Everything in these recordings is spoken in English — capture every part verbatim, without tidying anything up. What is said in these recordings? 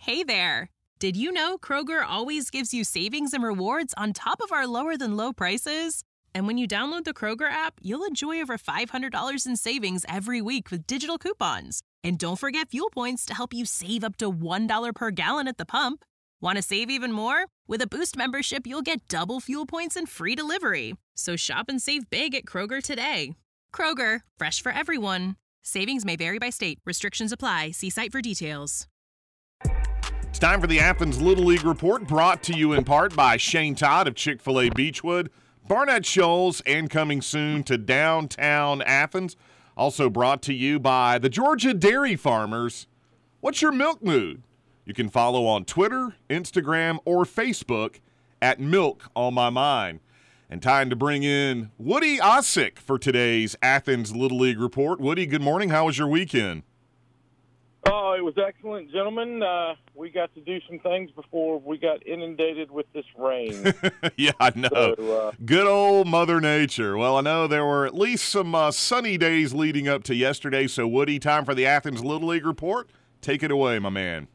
Hey there! Did you know Kroger always gives you savings and rewards on top of our lower-than-low prices? And when you download the Kroger app, you'll enjoy over five hundred dollars in savings every week with digital coupons. And don't forget fuel points to help you save up to one dollar per gallon at the pump. Want to save even more? With a Boost membership, you'll get double fuel points and free delivery. So shop and save big at Kroger today. Kroger, fresh for everyone. Savings may vary by state. Restrictions apply. See site for details. It's time for the Athens Little League Report, brought to you in part by Shane Todd of Chick-fil-A Beechwood, Barnett Shoals, and coming soon to downtown Athens. Also brought to you by the Georgia Dairy Farmers. What's your milk mood? You can follow on Twitter, Instagram, or Facebook at Milk on My Mind. And time to bring in Woody Osick for today's Athens Little League Report. Woody, good morning. How was your weekend? Oh, it was excellent, gentlemen. Uh, we got to do some things before we got inundated with this rain. Yeah, I know. So, uh, Good old Mother Nature. Well, I know there were at least some uh, sunny days leading up to yesterday. So, Woody, time for the Athens Little League Report. Take it away, my man.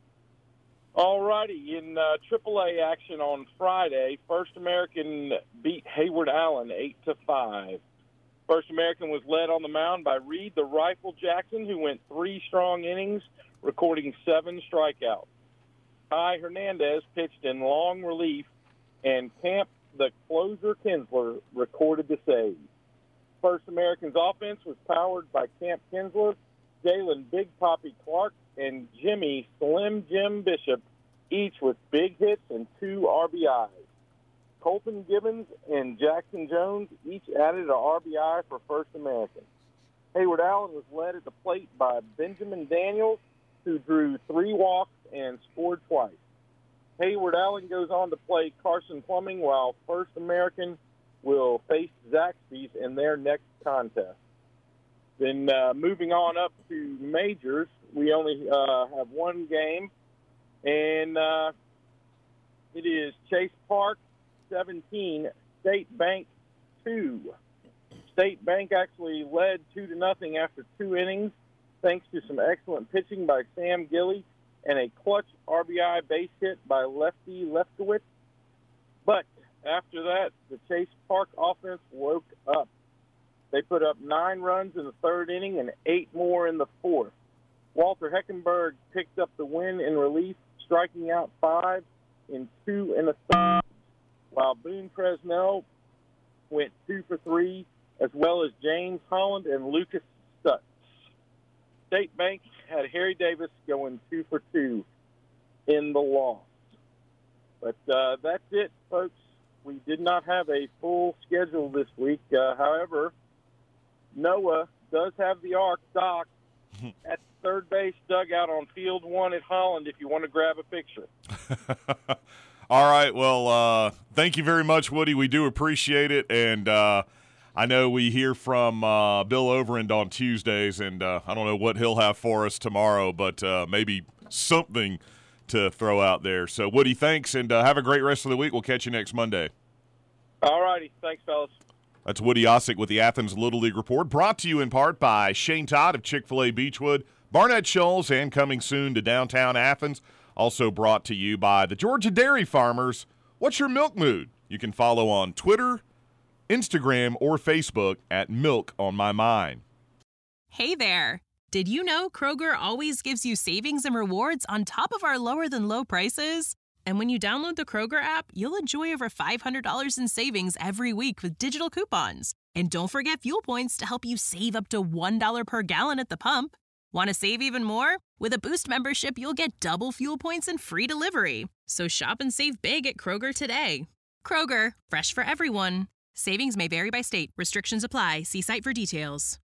All righty. In uh, triple A action on Friday, First American beat Hayward Allen eight to five. First American was led on the mound by Reed the Rifle Jackson, who went three strong innings, recording seven strikeouts. Ty Hernandez pitched in long relief, and Camp the closer Kinsler recorded the save. First American's offense was powered by Camp Kinsler, Jalen Big Poppy Clark, and Jimmy Slim Jim Bishop, each with big hits and two R B Is. Colton Gibbons and Jackson Jones each added an R B I for First American. Hayward Allen was led at the plate by Benjamin Daniels, who drew three walks and scored twice. Hayward Allen goes on to play Carson Plumbing, while First American will face Zaxby's in their next contest. Then uh, moving on up to majors, we only uh, have one game, and uh, it is Chase Park seventeen, State Bank two. State Bank actually led two to nothing after two innings, thanks to some excellent pitching by Sam Gilly and a clutch R B I base hit by Lefty Lefkowitz. But after that, the Chase Park offense woke up. They put up nine runs in the third inning and eight more in the fourth. Walter Heckenberg picked up the win in relief, striking out five in two in the third, while Boone Fresnel went two for three, as well as James Holland and Lucas Stutz. State Bank had Harry Davis going two for two in the loss. But uh, that's it, folks. We did not have a full schedule this week. Uh, however, Noah does have the arc docked at third base dugout on field one at Holland if you want to grab a picture. All right. Well, uh, thank you very much, Woody. We do appreciate it. And uh, I know we hear from uh, Bill Overend on Tuesdays, and uh, I don't know what he'll have for us tomorrow, but uh, maybe something to throw out there. So, Woody, thanks, and uh, have a great rest of the week. We'll catch you next Monday. All righty. Thanks, fellas. That's Woody Osick with the Athens Little League Report, brought to you in part by Shane Todd of Chick-fil-A Beechwood, Barnett Shoals, and coming soon to downtown Athens. Also brought to you by the Georgia Dairy Farmers. What's your milk mood? You can follow on Twitter, Instagram, or Facebook at Milk on My Mind. Hey there! Did you know Kroger always gives you savings and rewards on top of our lower-than-low prices? And when you download the Kroger app, you'll enjoy over five hundred dollars in savings every week with digital coupons. And don't forget fuel points to help you save up to one dollar per gallon at the pump. Want to save even more? With a Boost membership, you'll get double fuel points and free delivery. So shop and save big at Kroger today. Kroger, fresh for everyone. Savings may vary by state. Restrictions apply. See site for details.